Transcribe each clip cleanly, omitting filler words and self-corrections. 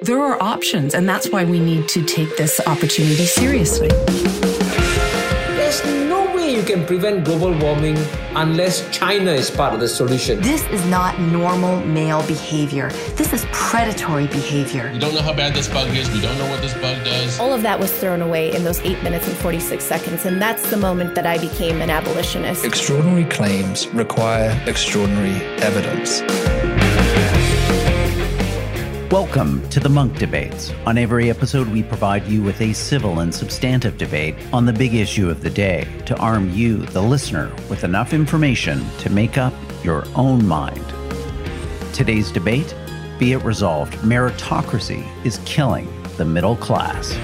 There are options, and that's why we need to take this opportunity seriously. There's no way you can prevent global warming unless China is part of the solution. This is not normal male behavior. This is predatory behavior. We don't know how bad this bug is. We don't know what this bug does. All of that was thrown away in those 8 minutes and 46 seconds, and that's the moment that I became an abolitionist. Extraordinary claims require extraordinary evidence. Welcome to the Munk Debates. On every episode, we provide you with a civil and substantive debate on the big issue of the day to arm you, the listener, with enough information to make up your own mind. Today's debate, be it resolved, meritocracy is killing the middle class.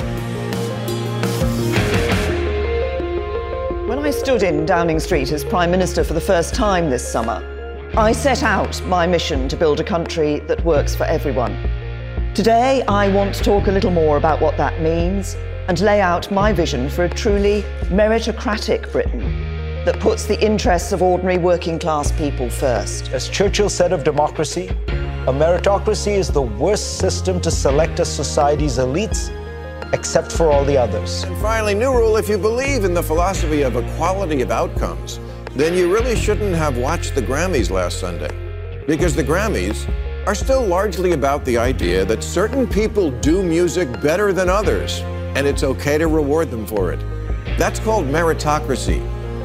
When I stood in Downing Street as Prime Minister for the first time this summer, I set out my mission to build a country that works for everyone. Today, I want to talk a little more about what that means and lay out my vision for a truly meritocratic Britain that puts the interests of ordinary working class people first. As Churchill said of democracy, a meritocracy is the worst system to select a society's elites, except for all the others. And finally, new rule, if you believe in the philosophy of equality of outcomes, then you really shouldn't have watched the Grammys last Sunday. Because the Grammys are still largely about the idea that certain people do music better than others, and it's okay to reward them for it. That's called meritocracy.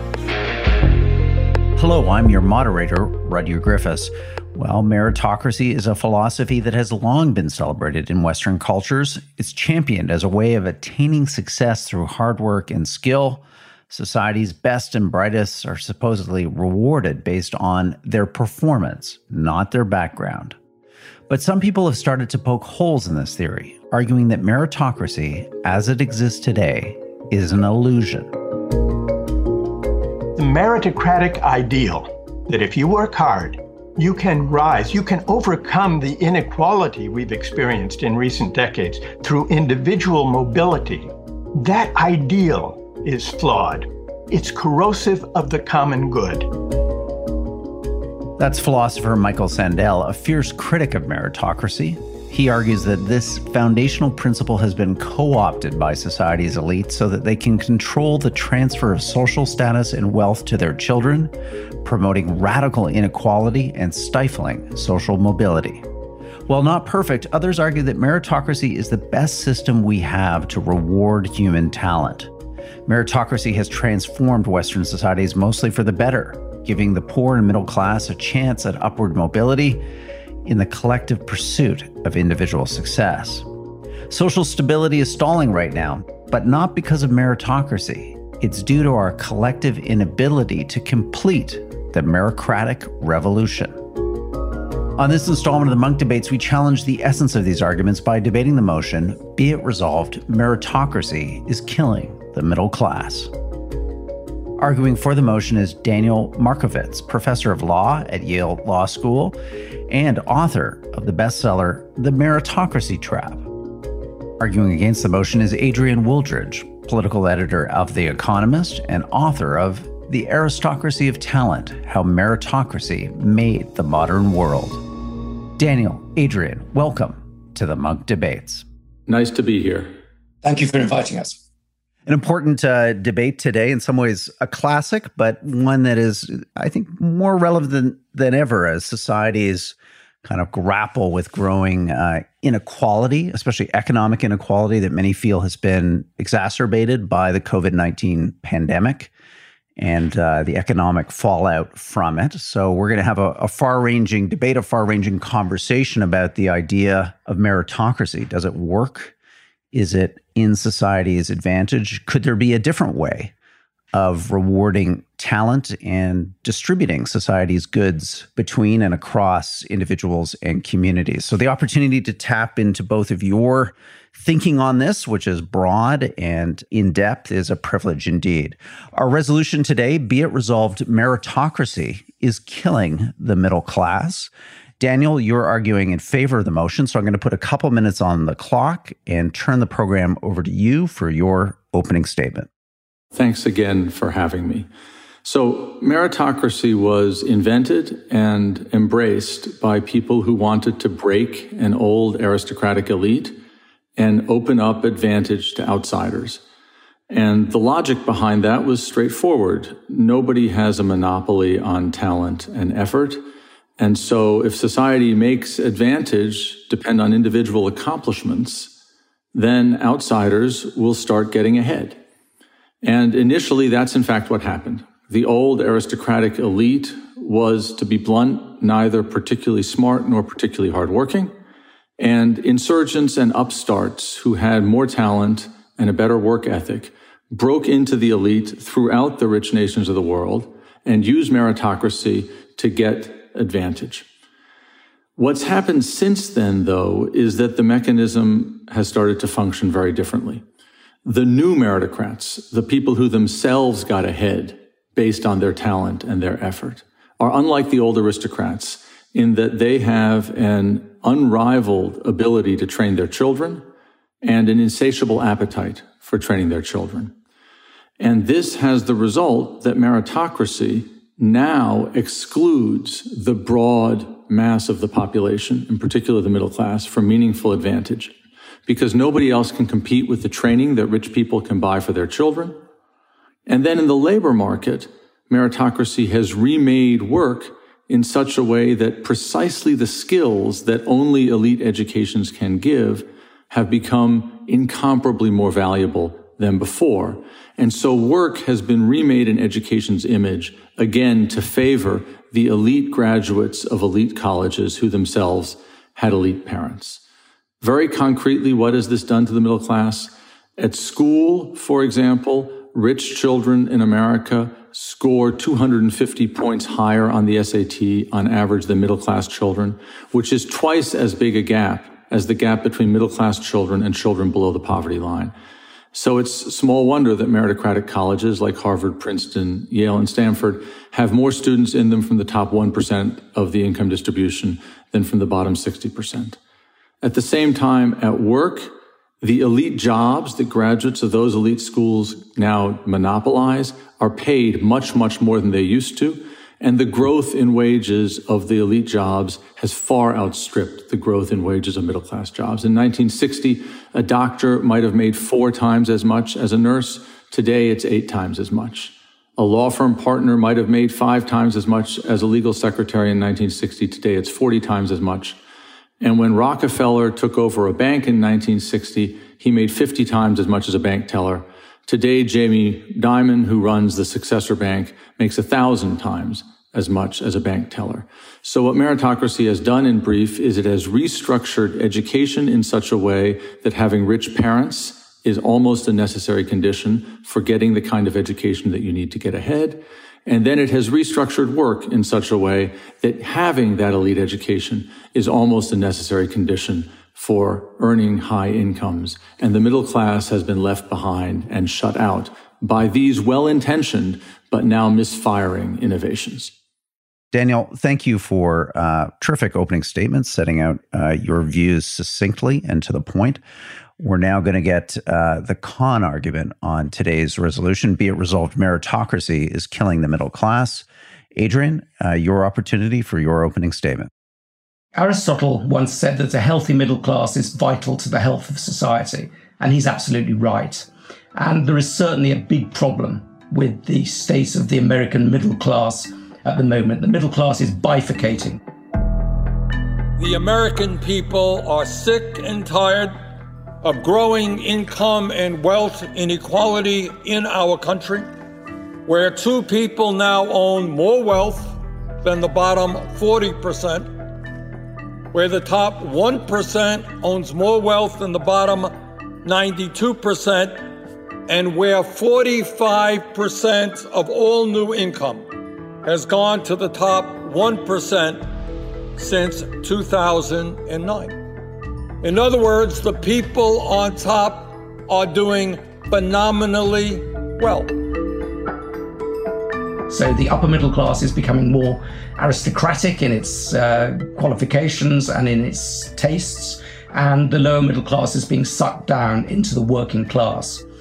Hello, I'm your moderator, Rudyard Griffiths. Well, meritocracy is a philosophy that has long been celebrated in Western cultures. It's championed as a way of attaining success through hard work and skill. Society's best and brightest are supposedly rewarded based on their performance, not their background. But some people have started to poke holes in this theory, arguing that meritocracy, as it exists today, is an illusion. The meritocratic ideal that if you work hard, you can rise, you can overcome the inequality we've experienced in recent decades through individual mobility. That ideal is flawed. It's corrosive of the common good. That's philosopher Michael Sandel, a fierce critic of meritocracy. He argues that this foundational principle has been co-opted by society's elites so that they can control the transfer of social status and wealth to their children, promoting radical inequality and stifling social mobility. While not perfect, others argue that meritocracy is the best system we have to reward human talent. Meritocracy has transformed Western societies mostly for the better, giving the poor and middle class a chance at upward mobility in the collective pursuit of individual success. Social stability is stalling right now, but not because of meritocracy. It's due to our collective inability to complete the meritocratic revolution. On this installment of the Munk Debates, we challenge the essence of these arguments by debating the motion, be it resolved, meritocracy is killing the middle class. Arguing for the motion is Daniel Markovits, professor of law at Yale Law School and author of the bestseller, The Meritocracy Trap. Arguing against the motion is Adrian Wooldridge, political editor of The Economist and author of The Aristocracy of Talent, How Meritocracy Made the Modern World. Daniel, Adrian, welcome to the Munk Debates. Nice to be here. Thank you for inviting us. An important debate today, in some ways a classic, but one that is, I think, more relevant than ever as societies kind of grapple with growing inequality, especially economic inequality that many feel has been exacerbated by the COVID-19 pandemic and the economic fallout from it. So we're going to have a far-ranging debate, a far-ranging conversation about the idea of meritocracy. Does it work? Is it in society's advantage? Could there be a different way of rewarding talent and distributing society's goods between and across individuals and communities? So the opportunity to tap into both of your thinking on this, which is broad and in-depth, is a privilege indeed. Our resolution today, be it resolved, meritocracy is killing the middle class. Daniel, you're arguing in favor of the motion, so I'm going to put a couple minutes on the clock and turn the program over to you for your opening statement. Thanks again for having me. So meritocracy was invented and embraced by people who wanted to break an old aristocratic elite and open up advantage to outsiders. And the logic behind that was straightforward. Nobody has a monopoly on talent and effort. And so if society makes advantage depend on individual accomplishments, then outsiders will start getting ahead. And initially, that's in fact what happened. The old aristocratic elite was, to be blunt, neither particularly smart nor particularly hardworking. And insurgents and upstarts who had more talent and a better work ethic broke into the elite throughout the rich nations of the world and used meritocracy to get advantage. What's happened since then, though, is that the mechanism has started to function very differently. The new meritocrats, the people who themselves got ahead based on their talent and their effort, are unlike the old aristocrats in that they have an unrivaled ability to train their children and an insatiable appetite for training their children. And this has the result that meritocracy now excludes the broad mass of the population, in particular the middle class, from meaningful advantage, because nobody else can compete with the training that rich people can buy for their children. And then in the labor market, meritocracy has remade work in such a way that precisely the skills that only elite educations can give have become incomparably more valuable than before. And so work has been remade in education's image, again, to favor the elite graduates of elite colleges who themselves had elite parents. Very concretely, what has this done to the middle class? At school, for example, rich children in America score 250 points higher on the SAT on average than middle-class children, which is twice as big a gap as the gap between middle-class children and children below the poverty line. So it's small wonder that meritocratic colleges like Harvard, Princeton, Yale, and Stanford have more students in them from the top 1% of the income distribution than from the bottom 60%. At the same time, at work, the elite jobs that graduates of those elite schools now monopolize are paid much, much more than they used to. And the growth in wages of the elite jobs has far outstripped the growth in wages of middle-class jobs. In 1960, a doctor might have made 4 times as much as a nurse. Today, it's 8 times as much. A law firm partner might have made 5 times as much as a legal secretary in 1960. Today, it's 40 times as much. And when Rockefeller took over a bank in 1960, he made 50 times as much as a bank teller. Today, Jamie Dimon, who runs the Successor Bank, makes 1,000 times as much as a bank teller. So what meritocracy has done in brief is it has restructured education in such a way that having rich parents is almost a necessary condition for getting the kind of education that you need to get ahead. And then it has restructured work in such a way that having that elite education is almost a necessary condition for earning high incomes. And the middle class has been left behind and shut out by these well-intentioned but now misfiring innovations. Daniel, thank you for terrific opening statements, setting out your views succinctly and to the point. We're now going to get the con argument on today's resolution. Be it resolved, meritocracy is killing the middle class. Adrian, your opportunity for your opening statement. Aristotle once said that a healthy middle class is vital to the health of society, and he's absolutely right. And there is certainly a big problem with the state of the American middle class at the moment. The middle class is bifurcating. The American people are sick and tired of growing income and wealth inequality in our country, where 2 people now own more wealth than the bottom 40%, where the top 1% owns more wealth than the bottom 92%, and where 45% of all new income has gone to the top 1% since 2009. In other words, the people on top are doing phenomenally well. So the upper middle class is becoming more aristocratic in its qualifications and in its tastes, and the lower middle class is being sucked down into the working class.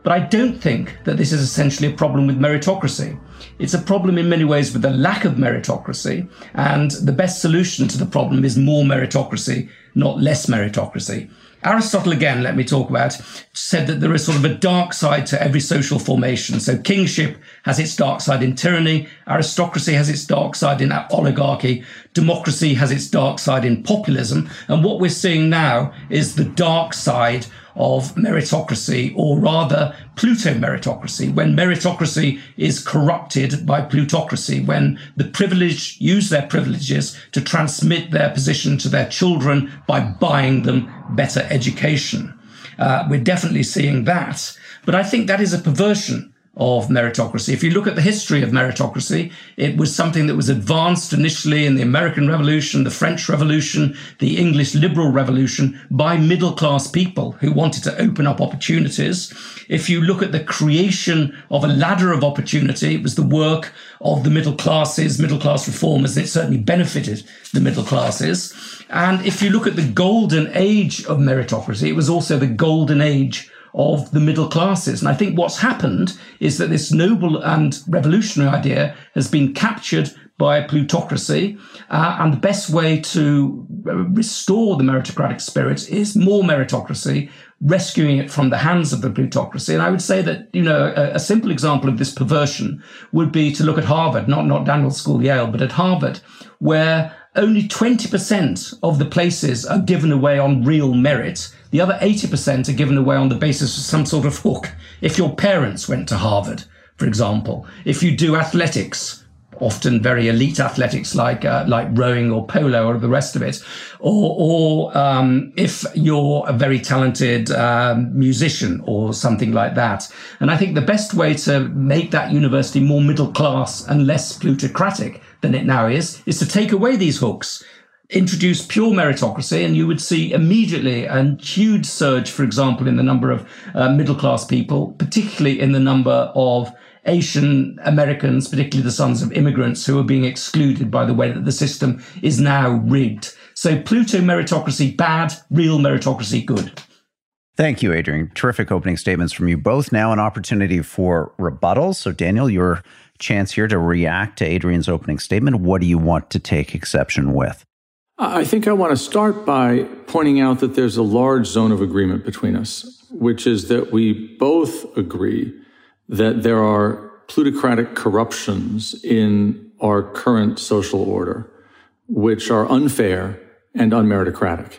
But I don't think that this is essentially a problem with meritocracy. It's a problem in many ways with the lack of meritocracy, and the best solution to the problem is more meritocracy, not less meritocracy. Aristotle, again, let me talk about, said that there is sort of a dark side to every social formation. So kingship has its dark side in tyranny, aristocracy has its dark side in oligarchy, democracy has its dark side in populism. And what we're seeing now is the dark side of meritocracy, or rather pluto-meritocracy, when meritocracy is corrupted by plutocracy, when the privileged use their privileges to transmit their position to their children by buying them better education. We're definitely seeing that. But I think that is a perversion of meritocracy. If you look at the history of meritocracy, it was something that was advanced initially in the American Revolution, the French Revolution, the English Liberal Revolution by middle-class people who wanted to open up opportunities. If you look at the creation of a ladder of opportunity, it was the work of the middle class reformers, and it certainly benefited the middle classes. And if you look at the golden age of meritocracy, it was also the golden age of the middle classes. And I think what's happened is that this noble and revolutionary idea has been captured by plutocracy. And the best way to restore the meritocratic spirit is more meritocracy, rescuing it from the hands of the plutocracy. And I would say that, a simple example of this perversion would be to look at Harvard, not Daniel School, Yale, but at Harvard, where only 20% of the places are given away on real merit. The other 80% are given away on the basis of some sort of hook. If your parents went to Harvard, for example, if you do athletics, often very elite athletics like rowing or polo or the rest of it, or if you're a very talented musician or something like that. And I think the best way to make that university more middle class and less plutocratic than it now is to take away these hooks, introduce pure meritocracy, and you would see immediately a huge surge, for example, in the number of middle-class people, particularly in the number of Asian Americans, particularly the sons of immigrants, who are being excluded by the way that the system is now rigged. So Pluto meritocracy bad, real meritocracy good. Thank you, Adrian. Terrific opening statements from you both. Now an opportunity for rebuttals. So Daniel, your chance here to react to Adrian's opening statement. What do you want to take exception with? I think I want to start by pointing out that there's a large zone of agreement between us, which is that we both agree that there are plutocratic corruptions in our current social order, which are unfair and unmeritocratic.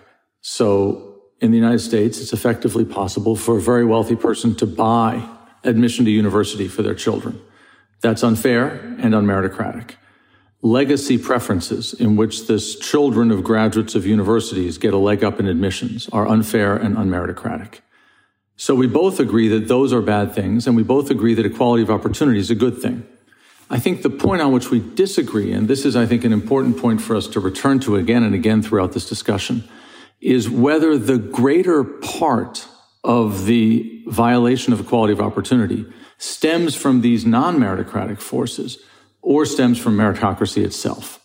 So in the United States, it's effectively possible for a very wealthy person to buy admission to university for their children. That's unfair and unmeritocratic. Legacy preferences in which the children of graduates of universities get a leg up in admissions are unfair and unmeritocratic. So we both agree that those are bad things, and we both agree that equality of opportunity is a good thing. I think the point on which we disagree, and this is, I think, an important point for us to return to again and again throughout this discussion, is whether the greater part of the violation of equality of opportunity stems from these non-meritocratic forces or stems from meritocracy itself.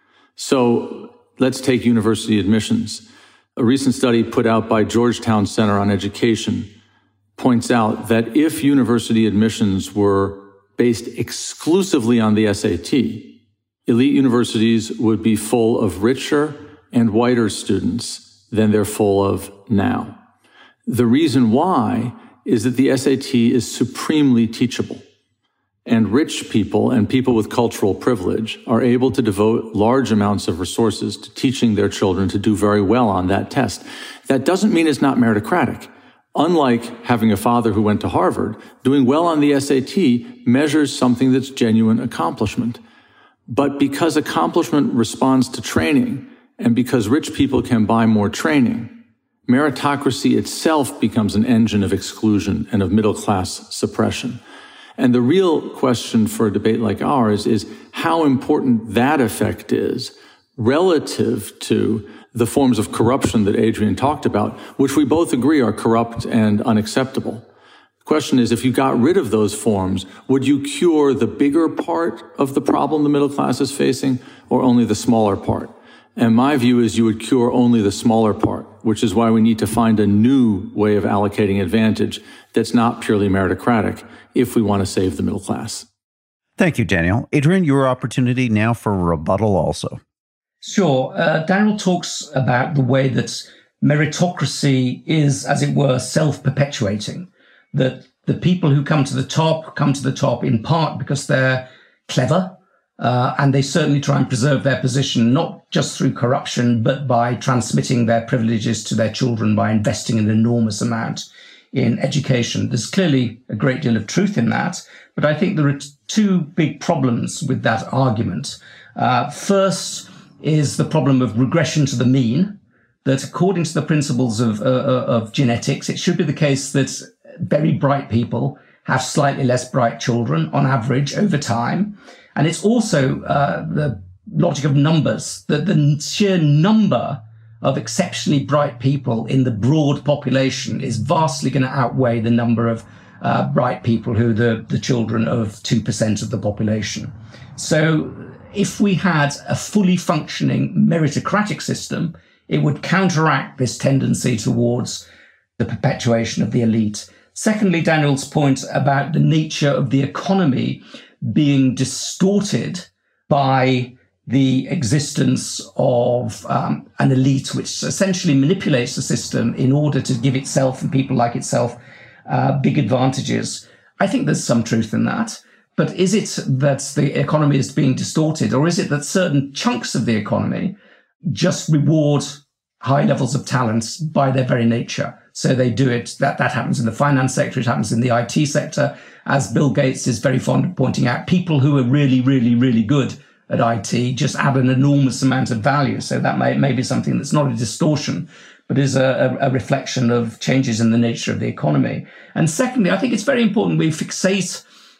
So let's take university admissions. A recent study put out by Georgetown Center on Education points out that if university admissions were based exclusively on the SAT, elite universities would be full of richer and whiter students than they're full of now. The reason why is that the SAT is supremely teachable. And rich people and people with cultural privilege are able to devote large amounts of resources to teaching their children to do very well on that test. That doesn't mean it's not meritocratic. Unlike having a father who went to Harvard, doing well on the SAT measures something that's genuine accomplishment. But because accomplishment responds to training, and because rich people can buy more training, meritocracy itself becomes an engine of exclusion and of middle-class suppression. And the real question for a debate like ours is how important that effect is relative to the forms of corruption that Adrian talked about, which we both agree are corrupt and unacceptable. The question is, if you got rid of those forms, would you cure the bigger part of the problem the middle class is facing, or only the smaller part? And my view is you would cure only the smaller part, which is why we need to find a new way of allocating advantage that's not purely meritocratic if we want to save the middle class. Thank you, Daniel. Adrian, your opportunity now for rebuttal also. Sure. Daniel talks about the way that meritocracy is, as it were, self-perpetuating, that the people who come to the top in part because they're clever, and they certainly try and preserve their position, not just through corruption, but by transmitting their privileges to their children, by investing an enormous amount in education. There's clearly a great deal of truth in that, but I think there are two big problems with that argument. First is the problem of regression to the mean, that according to the principles of genetics, it should be the case that very bright people have slightly less bright children on average over time. And it's also the logic of numbers, that the sheer number of exceptionally bright people in the broad population is vastly going to outweigh the number of bright people who are the children of 2% of the population. So if we had a fully functioning meritocratic system, it would counteract this tendency towards the perpetuation of the elite. Secondly, Daniel's point about the nature of the economy being distorted by the existence of an elite which essentially manipulates the system in order to give itself and people like itself big advantages. I think there's some truth in that. But is it that the economy is being distorted, or is it that certain chunks of the economy just reward high levels of talent by their very nature? So they do it, that happens in the finance sector, it happens in the IT sector. As Bill Gates is very fond of pointing out, people who are really, really, really good at IT just add an enormous amount of value. So that may be something that's not a distortion, but is a reflection of changes in the nature of the economy. And secondly, I think it's very important we fixate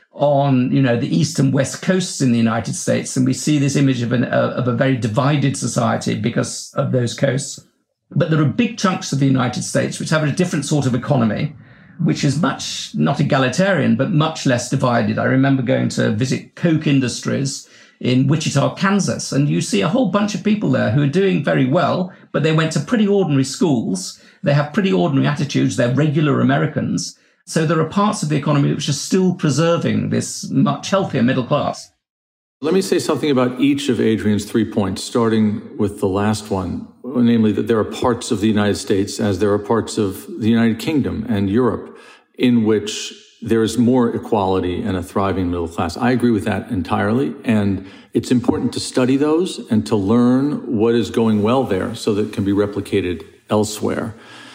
on, the east and west coasts in the United States, and we see this image of a very divided society because of those coasts. But there are big chunks of the United States which have a different sort of economy, which is much, not egalitarian, but much less divided. I remember going to visit Koch Industries in Wichita, Kansas, and you see a whole bunch of people there who are doing very well, but they went to pretty ordinary schools. They have pretty ordinary attitudes. They're regular Americans. So there are parts of the economy which are still preserving this much healthier middle class. Let me say something about each of Adrian's 3 points, starting with the last one, namely that there are parts of the United States, as there are parts of the United Kingdom and Europe, in which there is more equality and a thriving middle class. I agree with that entirely, and it's important to study those and to learn what is going well there so that it can be replicated elsewhere.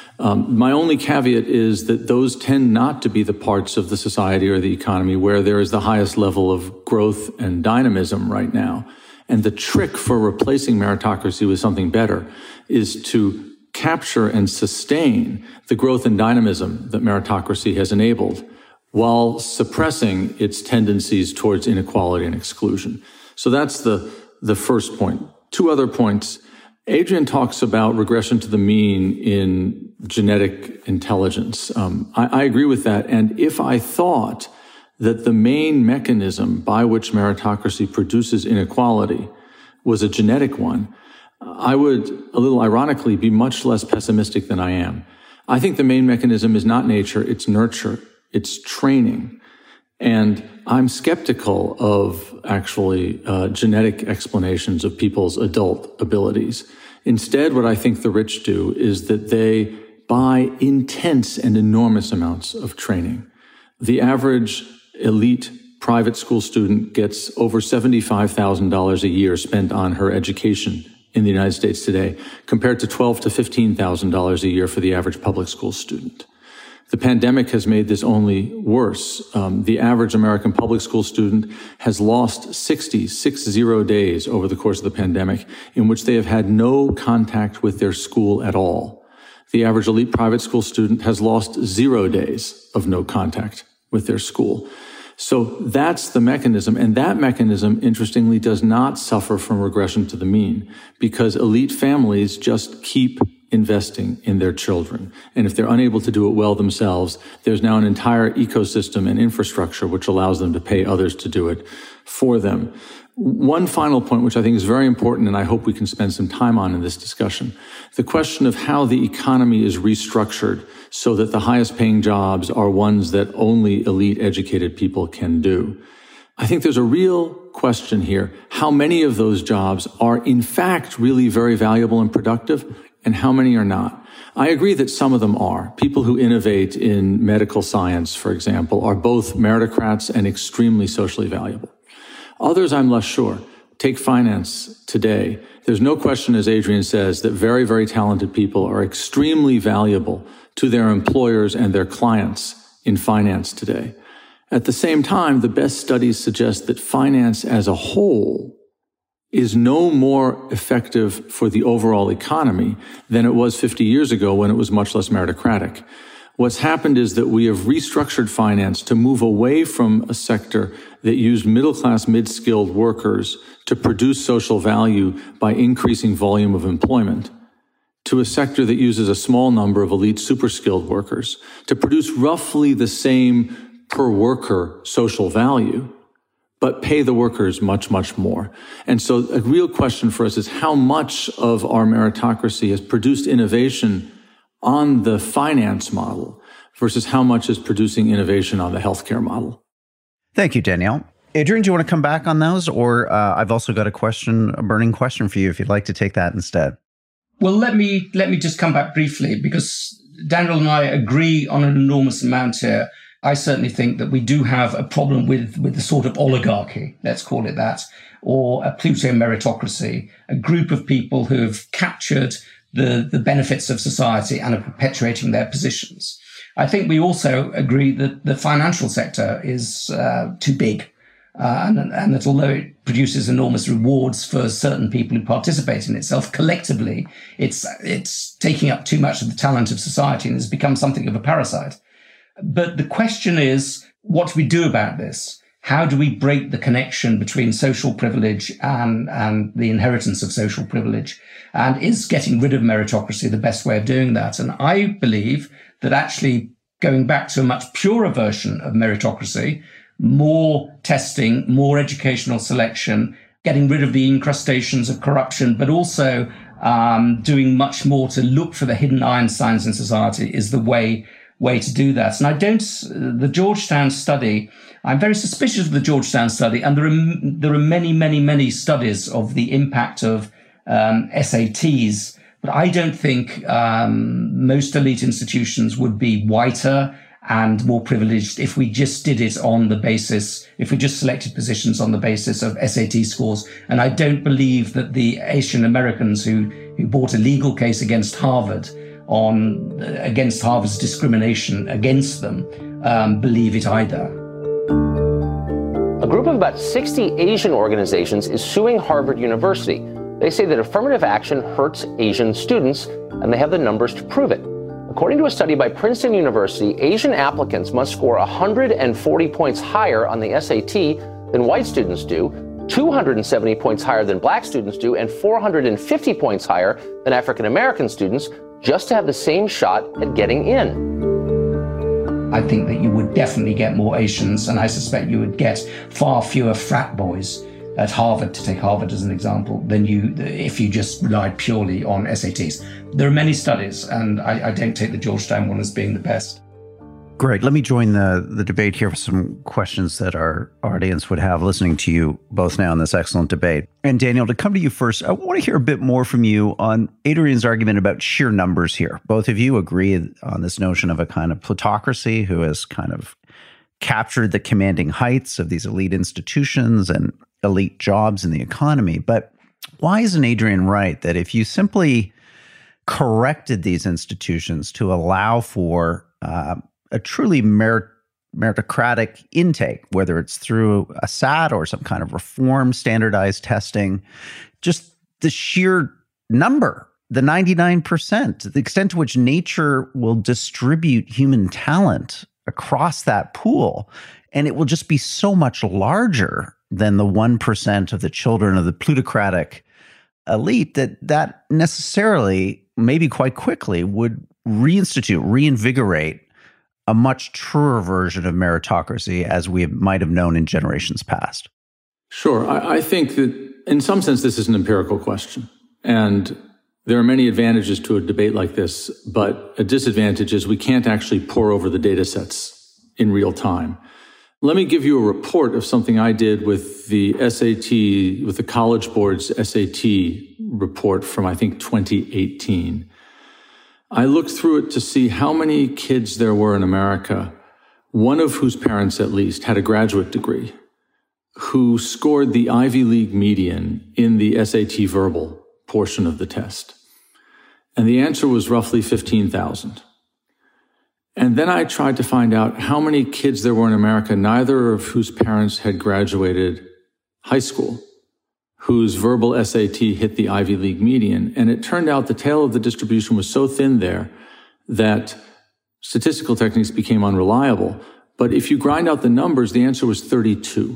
My only caveat is that those tend not to be the parts of the society or the economy where there is the highest level of growth and dynamism right now. And the trick for replacing meritocracy with something better is to capture and sustain the growth and dynamism that meritocracy has enabled while suppressing its tendencies towards inequality and exclusion. So that's the first point. Two other points. Adrian talks about regression to the mean in genetic intelligence. I agree with that. And if I thought that the main mechanism by which meritocracy produces inequality was a genetic one, I would, a little ironically, be much less pessimistic than I am. I think the main mechanism is not nature, it's nurture, it's training. And I'm skeptical of actually genetic explanations of people's adult abilities. Instead, what I think the rich do is that they buy intense and enormous amounts of training. The average elite private school student gets over $75,000 a year spent on her education in the United States today, compared to $12,000 to $15,000 a year for the average public school student. The pandemic has made this only worse. The average American public school student has lost 60 days over the course of the pandemic in which they have had no contact with their school at all. The average elite private school student has lost 0 days of no contact with their school. So that's the mechanism. And that mechanism, interestingly, does not suffer from regression to the mean because elite families just keep investing in their children. And if they're unable to do it well themselves, there's now an entire ecosystem and infrastructure which allows them to pay others to do it for them. One final point, which I think is very important, and I hope we can spend some time on in this discussion, the question of how the economy is restructured so that the highest paying jobs are ones that only elite educated people can do. I think there's a real question here. How many of those jobs are in fact really very valuable and productive, and how many are not? I agree that some of them are. People who innovate in medical science, for example, are both meritocrats and extremely socially valuable. Others, I'm less sure. Take finance today. There's no question, as Adrian says, that very, very talented people are extremely valuable to their employers and their clients in finance today. At the same time, the best studies suggest that finance as a whole is no more effective for the overall economy than it was 50 years ago when it was much less meritocratic. What's happened is that we have restructured finance to move away from a sector that used middle-class, mid-skilled workers to produce social value by increasing volume of employment, to a sector that uses a small number of elite super-skilled workers to produce roughly the same per worker social value, but pay the workers much, much more. And so a real question for us is how much of our meritocracy has produced innovation on the finance model versus how much is producing innovation on the healthcare model. Thank you, Danielle. Adrian, do you want to come back on those? Or I've also got a burning question for you if you'd like to take that instead. Well, let me just come back briefly, because Daniel and I agree on an enormous amount here. I certainly think that we do have a problem with the sort of oligarchy, let's call it that, or a Pluto meritocracy, a group of people who have captured the benefits of society and are perpetuating their positions. I think we also agree that the financial sector is too big, and that although it produces enormous rewards for certain people who participate in itself, collectively, it's taking up too much of the talent of society and has become something of a parasite. But the question is, what do we do about this? How do we break the connection between social privilege and the inheritance of social privilege? And is getting rid of meritocracy the best way of doing that? And I believe that actually going back to a much purer version of meritocracy, more testing, more educational selection, getting rid of the incrustations of corruption, but also doing much more to look for the hidden Einsteins in society is the way to do that. And the Georgetown study, I'm very suspicious of the Georgetown study, and there are many, many, many studies of the impact of SATs, but I don't think most elite institutions would be whiter and more privileged if we just did it on the basis, if we just selected positions on the basis of SAT scores. And I don't believe that the Asian Americans who brought a legal case against Harvard against Harvard's discrimination against them believe it either. A group of about 60 Asian organizations is suing Harvard University. They say that affirmative action hurts Asian students, and they have the numbers to prove it. According to a study by Princeton University, Asian applicants must score 140 points higher on the SAT than white students do, 270 points higher than black students do, and 450 points higher than African American students, just to have the same shot at getting in. I think that you would definitely get more Asians, and I suspect you would get far fewer frat boys at Harvard, to take Harvard as an example, than if you just relied purely on SATs. There are many studies, and I don't take the Georgetown one as being the best. Great. Let me join the debate here with some questions that our audience would have listening to you both now in this excellent debate. And Daniel, to come to you first, I want to hear a bit more from you on Adrian's argument about sheer numbers here. Both of you agree on this notion of a kind of plutocracy who has kind of captured the commanding heights of these elite institutions and elite jobs in the economy. But why isn't Adrian right that if you simply corrected these institutions to allow for a truly meritocratic intake, whether it's through a SAT or some kind of reform, standardized testing, just the sheer number, the 99%, the extent to which nature will distribute human talent across that pool, and it will just be so much larger than the 1% of the children of the plutocratic elite, that necessarily, maybe quite quickly, would reinvigorate a much truer version of meritocracy as we might have known in generations past. Sure. I think that in some sense, this is an empirical question. And there are many advantages to a debate like this, but a disadvantage is we can't actually pore over the data sets in real time. Let me give you a report of something I did with the SAT, with the College Board's SAT report from, I think, 2018. I looked through it to see how many kids there were in America, one of whose parents at least had a graduate degree, who scored the Ivy League median in the SAT verbal portion of the test. And the answer was roughly 15,000. And then I tried to find out how many kids there were in America, neither of whose parents had graduated high school, whose verbal SAT hit the Ivy League median. And it turned out the tail of the distribution was so thin there that statistical techniques became unreliable. But if you grind out the numbers, the answer was 32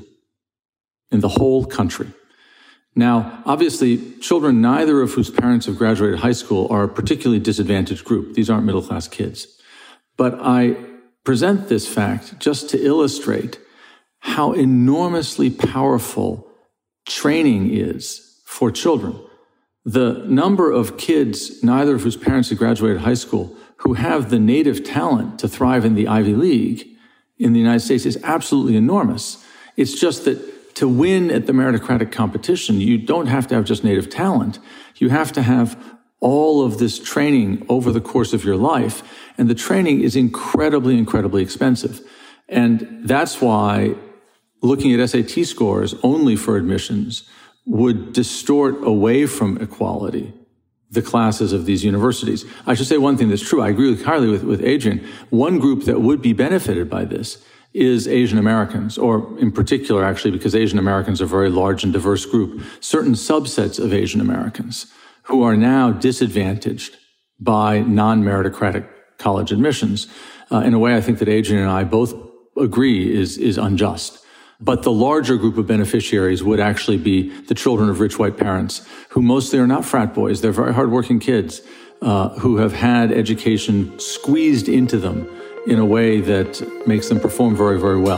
in the whole country. Now, obviously, children neither of whose parents have graduated high school are a particularly disadvantaged group. These aren't middle-class kids. But I present this fact just to illustrate how enormously powerful training is for children. The number of kids, neither of whose parents have graduated high school, who have the native talent to thrive in the Ivy League in the United States is absolutely enormous. It's just that to win at the meritocratic competition, you don't have to have just native talent. You have to have all of this training over the course of your life. And the training is incredibly, incredibly expensive. And that's why looking at SAT scores only for admissions would distort away from equality the classes of these universities. I should say one thing that's true. I agree entirely with Adrian. One group that would be benefited by this is Asian Americans, or in particular, actually, because Asian Americans are a very large and diverse group, certain subsets of Asian Americans who are now disadvantaged by non-meritocratic college admissions. In a way, I think that Adrian and I both agree is unjust. But the larger group of beneficiaries would actually be the children of rich white parents, who mostly are not frat boys. They're very hardworking kids who have had education squeezed into them in a way that makes them perform very, very well.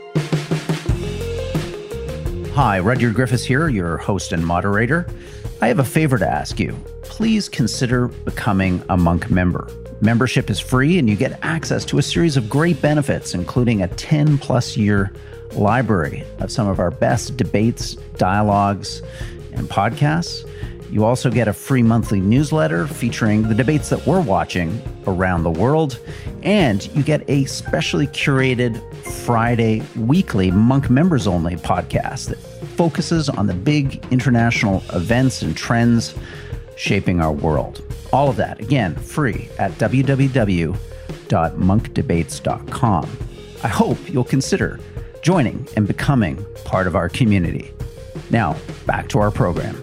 Hi, Rudyard Griffiths here, your host and moderator. I have a favor to ask you. Please consider becoming a Monk member. Membership is free and you get access to a series of great benefits, including a 10-plus year library of some of our best debates, dialogues, and podcasts. You also get a free monthly newsletter featuring the debates that we're watching around the world. And you get a specially curated Friday weekly Monk members only podcast that focuses on the big international events and trends shaping our world. All of that, again, free at www.monkdebates.com. I hope you'll consider joining and becoming part of our community. Now, back to our program.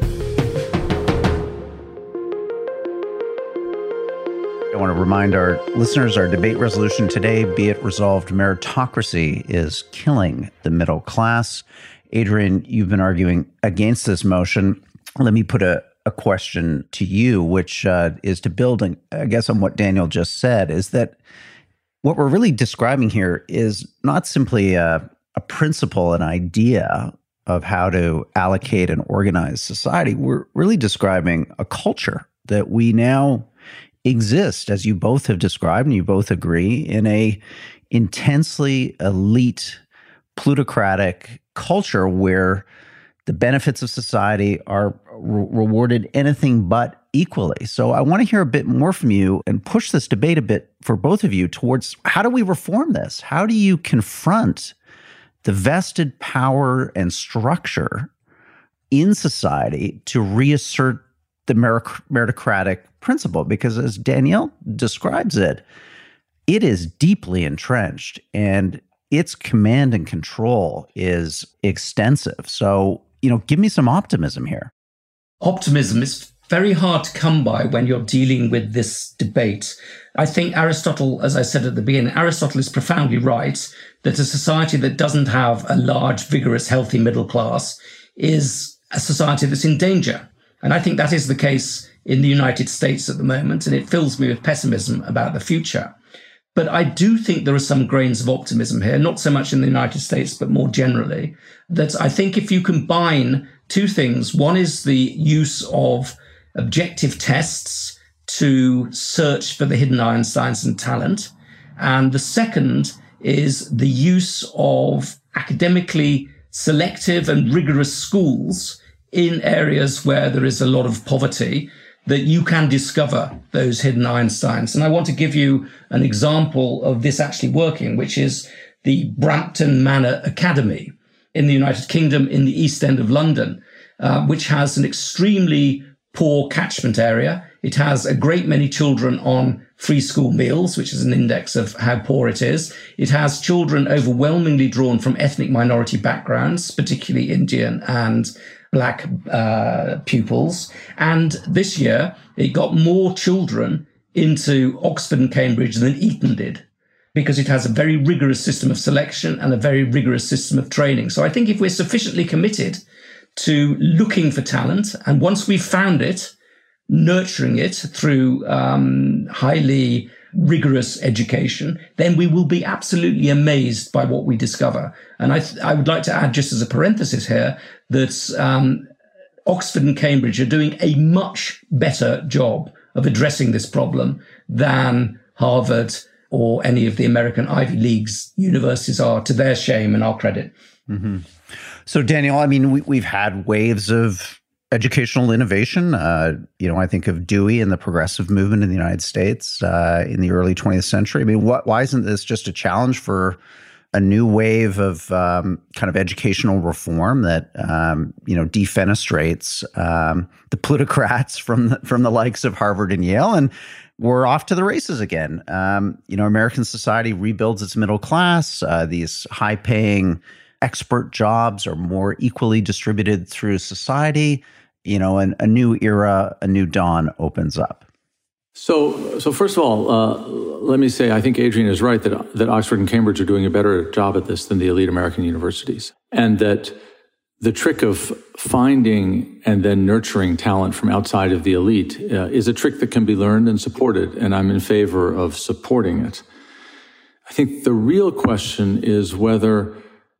I want to remind our listeners, our debate resolution today, be it resolved, meritocracy is killing the middle class. Adrian, you've been arguing against this motion. Let me put a question to you, which is to build, I guess, on what Daniel just said, is that what we're really describing here is not simply a principle, an idea of how to allocate and organize society. We're really describing a culture that we now exist, as you both have described, and you both agree, in a intensely elite, plutocratic culture where the benefits of society are rewarded anything but equally. So I want to hear a bit more from you and push this debate a bit for both of you towards how do we reform this? How do you confront the vested power and structure in society to reassert the meritocratic principle? Because as Danielle describes it, it is deeply entrenched and its command and control is extensive. So, give me some optimism here. Optimism is very hard to come by when you're dealing with this debate. I think Aristotle, as I said at the beginning, Aristotle is profoundly right that a society that doesn't have a large, vigorous, healthy middle class is a society that's in danger. And I think that is the case in the United States at the moment, and it fills me with pessimism about the future. But I do think there are some grains of optimism here, not so much in the United States, but more generally, that I think if you combine two things, one is the use of objective tests to search for the hidden Einsteins and talent, and the second is the use of academically selective and rigorous schools in areas where there is a lot of poverty, that you can discover those hidden Einsteins. And I want to give you an example of this actually working, which is the Brampton Manor Academy in the United Kingdom in the East End of London, which has an extremely poor catchment area. It has a great many children on free school meals, which is an index of how poor it is. It has children overwhelmingly drawn from ethnic minority backgrounds, particularly Indian and Black pupils. And this year, it got more children into Oxford and Cambridge than Eton did, because it has a very rigorous system of selection and a very rigorous system of training. So I think if we're sufficiently committed to looking for talent, and once we've found it, nurturing it through highly rigorous education, then we will be absolutely amazed by what we discover. And I would like to add, just as a parenthesis here, that Oxford and Cambridge are doing a much better job of addressing this problem than Harvard or any of the American Ivy League's universities are, to their shame and our credit. Mm-hmm. So, Daniel, I mean, we've had waves of educational innovation. I think of Dewey and the progressive movement in the United States in the early 20th century. I mean, why isn't this just a challenge for a new wave of kind of educational reform that defenestrates the plutocrats from the likes of Harvard and Yale, and we're off to the races again. American society rebuilds its middle class. These high-paying expert jobs are more equally distributed through society. And a new era, a new dawn opens up. So first of all, let me say, I think Adrian is right that Oxford and Cambridge are doing a better job at this than the elite American universities. And that the trick of finding and then nurturing talent from outside of the elite is a trick that can be learned and supported. And I'm in favor of supporting it. I think the real question is whether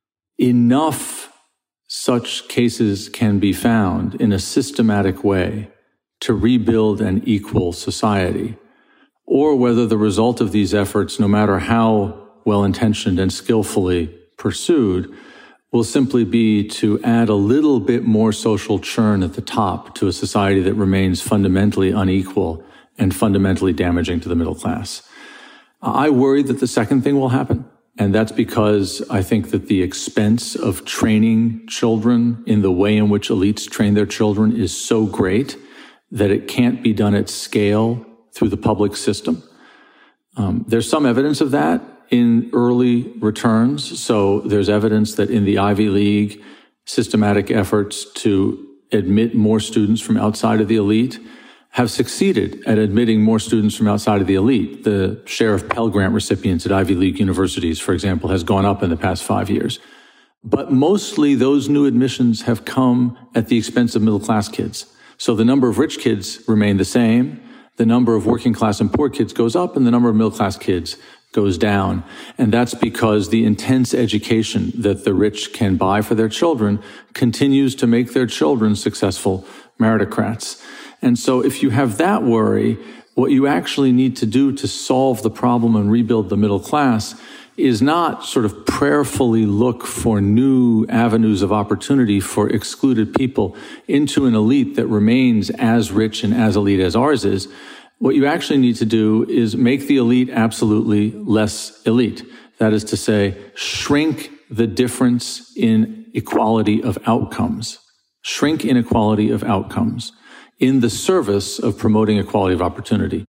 enough such cases can be found in a systematic way to rebuild an equal society, or whether the result of these efforts, no matter how well-intentioned and skillfully pursued, will simply be to add a little bit more social churn at the top to a society that remains fundamentally unequal and fundamentally damaging to the middle class. I worry that the second thing will happen. And that's because I think that the expense of training children in the way in which elites train their children is so great that it can't be done at scale through the public system. There's some evidence of that in early returns. So there's evidence that in the Ivy League, systematic efforts to admit more students from outside of the elite have succeeded at admitting more students from outside of the elite. The share of Pell Grant recipients at Ivy League universities, for example, has gone up in the past 5 years. But mostly those new admissions have come at the expense of middle-class kids. So the number of rich kids remain the same, the number of working class and poor kids goes up, and the number of middle-class kids goes down. And that's because the intense education that the rich can buy for their children continues to make their children successful meritocrats. And so if you have that worry, what you actually need to do to solve the problem and rebuild the middle class is not sort of prayerfully look for new avenues of opportunity for excluded people into an elite that remains as rich and as elite as ours is. What you actually need to do is make the elite absolutely less elite. That is to say, shrink the difference in equality of outcomes. Shrink inequality of outcomes in the service of promoting equality of opportunity.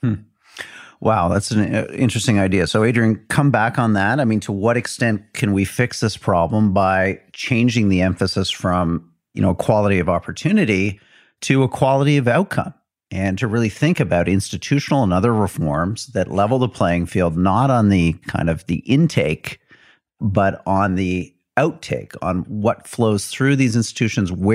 Wow, that's an interesting idea. So, Adrian, come back on that. I mean, to what extent can we fix this problem by changing the emphasis from, equality of opportunity to equality of outcome, and to really think about institutional and other reforms that level the playing field, not on the kind of the intake, but on the outtake, on what flows through these institutions, where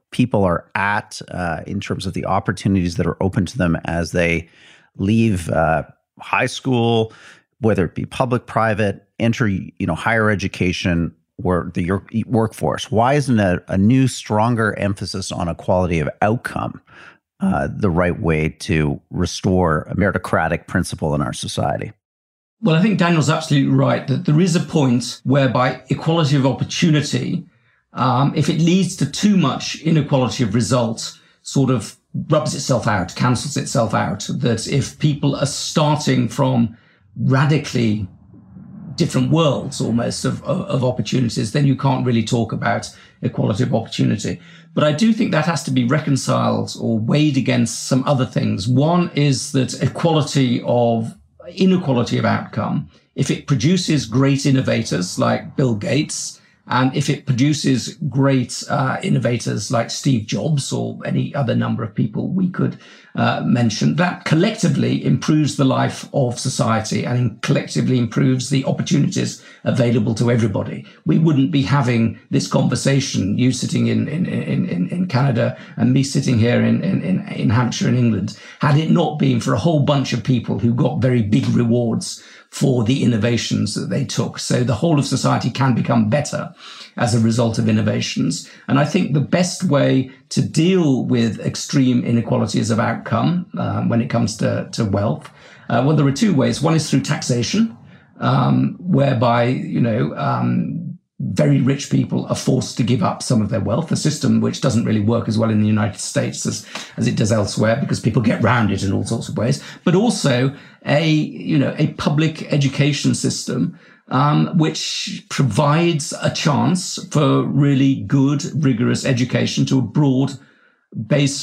people are at in terms of the opportunities that are open to them as they leave high school, whether it be public, private, enter higher education or the workforce? Why isn't a new, stronger emphasis on equality of outcome the right way to restore a meritocratic principle in our society? Well, I think Daniel's absolutely right that there is a point whereby equality of opportunity, if it leads to too much inequality of result, sort of rubs itself out, cancels itself out. That if people are starting from radically different worlds almost of opportunities, then you can't really talk about equality of opportunity. But I do think that has to be reconciled or weighed against some other things. One is that inequality of outcome, if it produces great innovators like Bill Gates, and if it produces great innovators like Steve Jobs or any other number of people we could mention, that collectively improves the life of society and collectively improves the opportunities available to everybody. We wouldn't be having this conversation, you sitting in Canada and me sitting here in Hampshire in England, had it not been for a whole bunch of people who got very big rewards for the innovations that they took. So the whole of society can become better as a result of innovations. And I think the best way to deal with extreme inequalities of outcome when it comes to wealth, well, there are two ways. One is through taxation, whereby, very rich people are forced to give up some of their wealth, a system which doesn't really work as well in the United States as it does elsewhere because people get round it in all sorts of ways, but also a public education system which provides a chance for really good, rigorous education to a broad base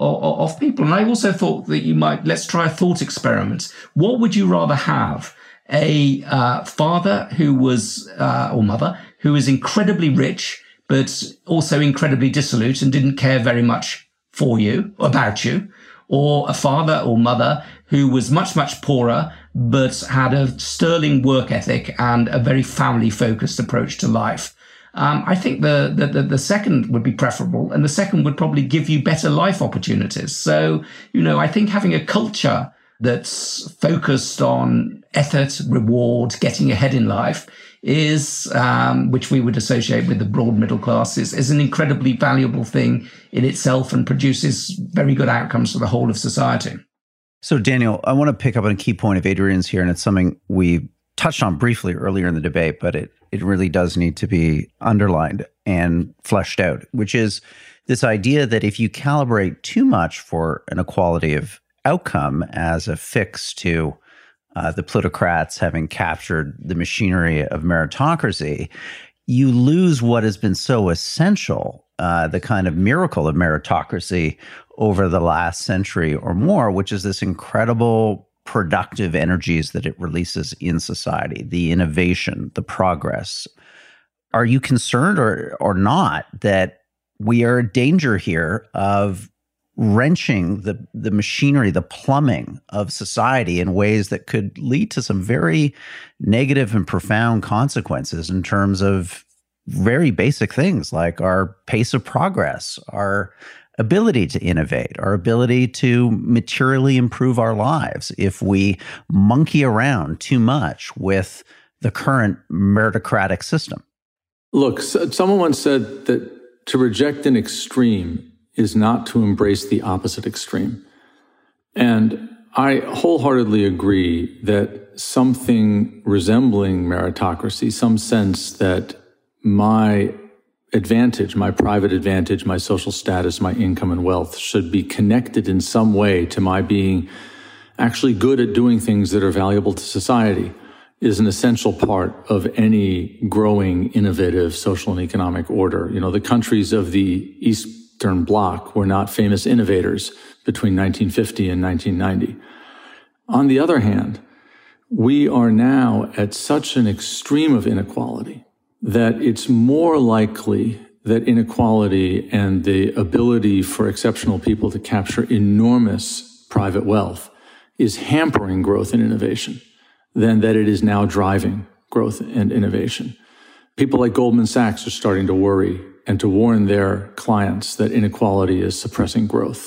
of people. And I also thought that let's try a thought experiment. What would you rather have? A father who was, or mother, who was incredibly rich, but also incredibly dissolute and didn't care very much about you, or a father or mother who was much, much poorer, but had a sterling work ethic and a very family-focused approach to life. I think the second would be preferable, and the second would probably give you better life opportunities. So, I think having a culture that's focused on effort, reward, getting ahead in life is, which we would associate with the broad middle class, is an incredibly valuable thing in itself and produces very good outcomes for the whole of society. So, Daniel, I want to pick up on a key point of Adrian's here, and it's something we touched on briefly earlier in the debate, but it really does need to be underlined and fleshed out, which is this idea that if you calibrate too much for an equality of outcome as a fix to the plutocrats having captured the machinery of meritocracy, you lose what has been so essential, the kind of miracle of meritocracy over the last century or more, which is this incredible productive energies that it releases in society, the innovation, the progress. Are you concerned or not that we are in danger here of wrenching the machinery, the plumbing of society in ways that could lead to some very negative and profound consequences in terms of very basic things like our pace of progress, our ability to innovate, our ability to materially improve our lives if we monkey around too much with the current meritocratic system? Look, someone once said that to reject an extreme is not to embrace the opposite extreme. And I wholeheartedly agree that something resembling meritocracy, some sense that my advantage, my private advantage, my social status, my income and wealth should be connected in some way to my being actually good at doing things that are valuable to society, is an essential part of any growing, innovative social and economic order. The countries of the Eastern Bloc were not famous innovators between 1950 and 1990. On the other hand, we are now at such an extreme of inequality that it's more likely that inequality and the ability for exceptional people to capture enormous private wealth is hampering growth and innovation than that it is now driving growth and innovation. People like Goldman Sachs are starting to worry and to warn their clients that inequality is suppressing growth.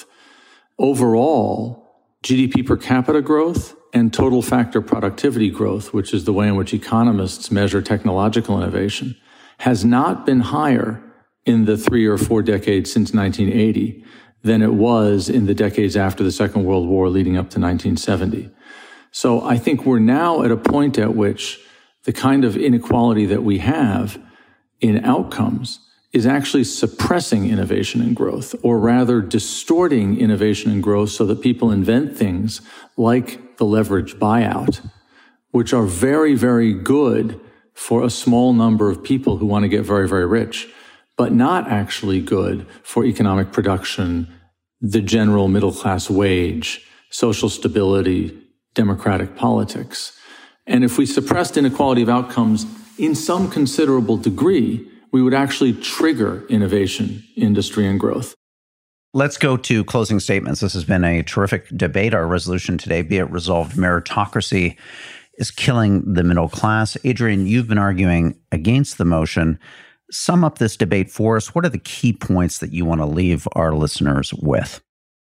Overall, GDP per capita growth and total factor productivity growth, which is the way in which economists measure technological innovation, has not been higher in the 3 or 4 decades since 1980 than it was in the decades after the Second World War leading up to 1970. So I think we're now at a point at which the kind of inequality that we have in outcomes is actually suppressing innovation and growth, or rather distorting innovation and growth so that people invent things like the leveraged buyout, which are very, very good for a small number of people who want to get very, very rich, but not actually good for economic production, the general middle class wage, social stability, democratic politics. And if we suppressed inequality of outcomes in some considerable degree, we would actually trigger innovation, industry, and growth. Let's go to closing statements. This has been a terrific debate. Our resolution today, be it resolved, meritocracy is killing the middle class. Adrian, you've been arguing against the motion. Sum up this debate for us. What are the key points that you want to leave our listeners with?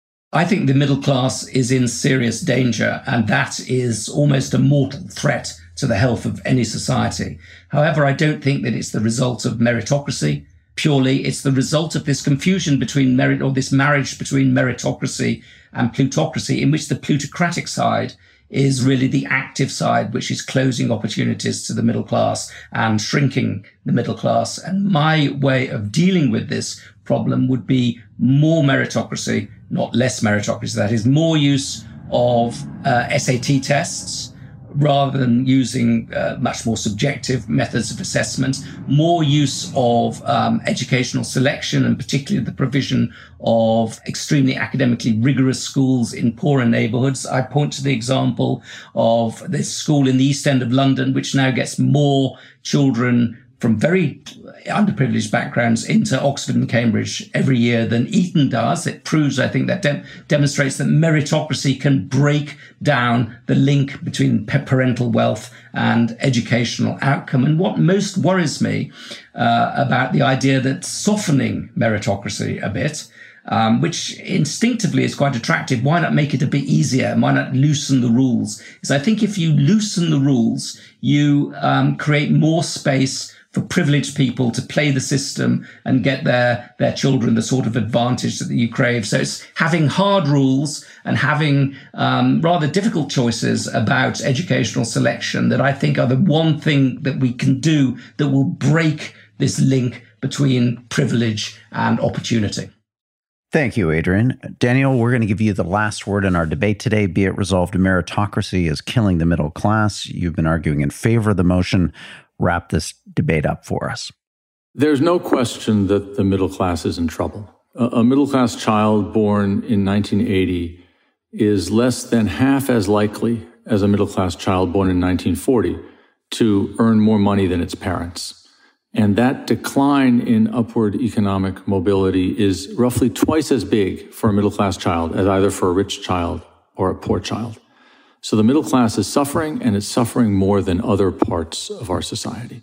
I think the middle class is in serious danger, and that is almost a mortal threat to the health of any society. However, I don't think that it's the result of meritocracy. Purely, it's the result of this confusion between merit, or this marriage between meritocracy and plutocracy, in which the plutocratic side is really the active side, which is closing opportunities to the middle class and shrinking the middle class. And my way of dealing with this problem would be more meritocracy, not less meritocracy. That is, more use of SAT tests rather than using much more subjective methods of assessment, more use of educational selection, and particularly the provision of extremely academically rigorous schools in poorer neighbourhoods. I point to the example of this school in the East End of London, which now gets more children from very underprivileged backgrounds into Oxford and Cambridge every year than Eton does. It proves, I think, that demonstrates that meritocracy can break down the link between parental wealth and educational outcome. And what most worries me about the idea that softening meritocracy a bit, which instinctively is quite attractive, why not make it a bit easier? Why not loosen the rules? Is I think if you loosen the rules, you create more space for privileged people to play the system and get their children the sort of advantage that you crave. So it's having hard rules and having rather difficult choices about educational selection that I think are the one thing that we can do that will break this link between privilege and opportunity. Thank you, Adrian. Daniel, we're going to give you the last word in our debate today. Be it resolved, meritocracy is killing the middle class. You've been arguing in favor of the motion. Wrap this debate up for us. There's no question that the middle class is in trouble. A middle class child born in 1980 is less than half as likely as a middle class child born in 1940 to earn more money than its parents. And that decline in upward economic mobility is roughly twice as big for a middle class child as either for a rich child or a poor child. So the middle class is suffering, and it's suffering more than other parts of our society.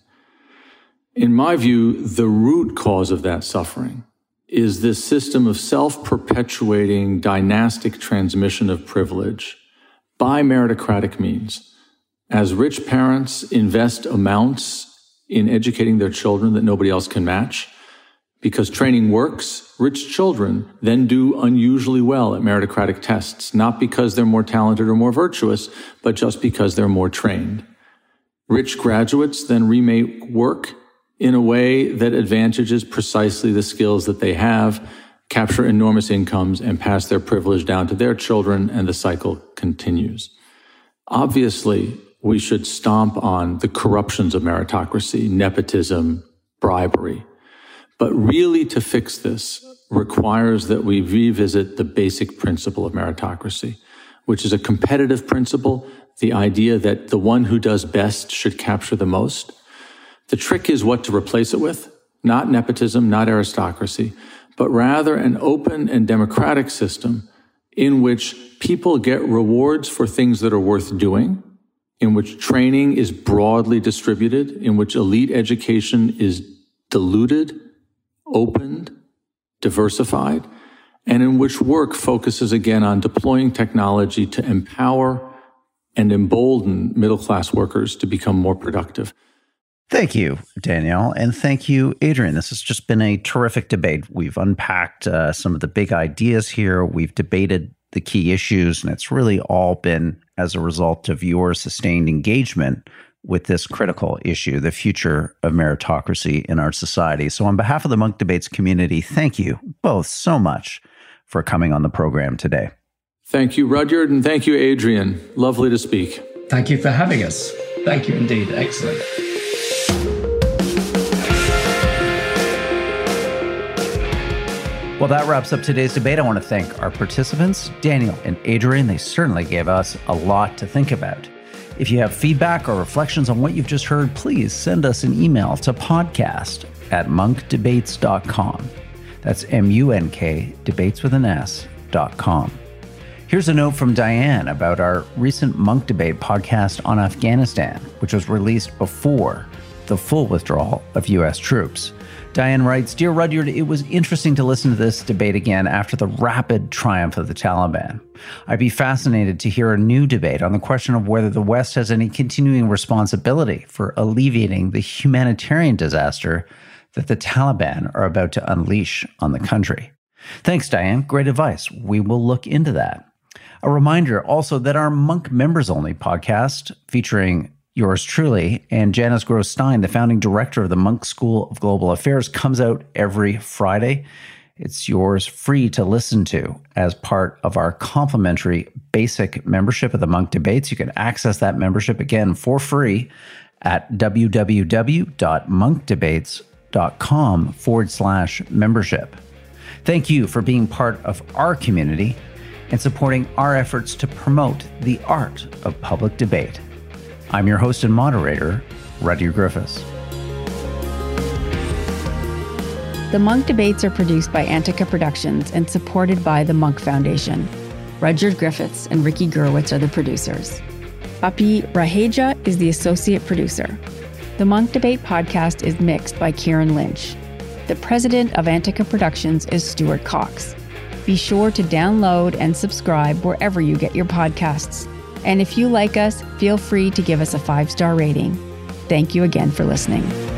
In my view, the root cause of that suffering is this system of self-perpetuating dynastic transmission of privilege by meritocratic means. As rich parents invest amounts in educating their children that nobody else can match, because training works, rich children then do unusually well at meritocratic tests, not because they're more talented or more virtuous, but just because they're more trained. Rich graduates then remake work in a way that advantages precisely the skills that they have, capture enormous incomes, and pass their privilege down to their children, and the cycle continues. Obviously, we should stomp on the corruptions of meritocracy, nepotism, bribery. But really, to fix this requires that we revisit the basic principle of meritocracy, which is a competitive principle, the idea that the one who does best should capture the most. The trick is what to replace it with, not nepotism, not aristocracy, but rather an open and democratic system in which people get rewards for things that are worth doing, in which training is broadly distributed, in which elite education is diluted open, diversified, and in which work focuses again on deploying technology to empower and embolden middle-class workers to become more productive. Thank you, Danielle, and thank you, Adrian. This has just been a terrific debate. We've unpacked some of the big ideas here. We've debated the key issues, and it's really all been as a result of your sustained engagement with this critical issue, the future of meritocracy in our society. So on behalf of the Munk Debates community, thank you both so much for coming on the program today. Thank you, Rudyard, and thank you, Adrian. Lovely to speak. Thank you for having us. Thank you indeed. Excellent. Well, that wraps up today's debate. I want to thank our participants, Daniel and Adrian. They certainly gave us a lot to think about. If you have feedback or reflections on what you've just heard, please send us an email to podcast@munkdebates.com. That's MUNK, debates with an S.com. Here's a note from Diane about our recent Munk Debate podcast on Afghanistan, which was released before the full withdrawal of U.S. troops. Diane writes, "Dear Rudyard, it was interesting to listen to this debate again after the rapid triumph of the Taliban. I'd be fascinated to hear a new debate on the question of whether the West has any continuing responsibility for alleviating the humanitarian disaster that the Taliban are about to unleash on the country." Thanks, Diane. Great advice. We will look into that. A reminder also that our Munk Members Only podcast, featuring yours truly and Janice Gross-Stein, the founding director of the Munk School of Global Affairs, comes out every Friday. It's yours free to listen to as part of our complimentary basic membership of the Munk Debates. You can access that membership again for free at www.munkdebates.com/membership. Thank you for being part of our community and supporting our efforts to promote the art of public debate. I'm your host and moderator, Rudyard Griffiths. The Munk Debates are produced by Antica Productions and supported by the Munk Foundation. Rudyard Griffiths and Ricky Gurwitz are the producers. Api Raheja is the associate producer. The Munk Debate podcast is mixed by Kieran Lynch. The president of Antica Productions is Stuart Cox. Be sure to download and subscribe wherever you get your podcasts. And if you like us, feel free to give us a 5-star rating. Thank you again for listening.